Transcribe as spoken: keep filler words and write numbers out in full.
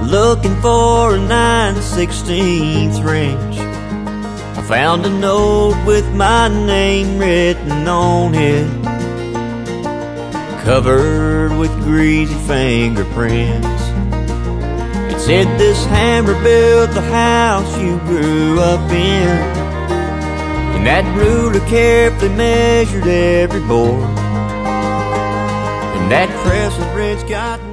looking for a nine sixteenths wrench. I found a note with my name written on it, covered with greasy fingerprints. It said, "This hammer built the house you grew up in, and that ruler carefully measured every board, and that crescent wrench got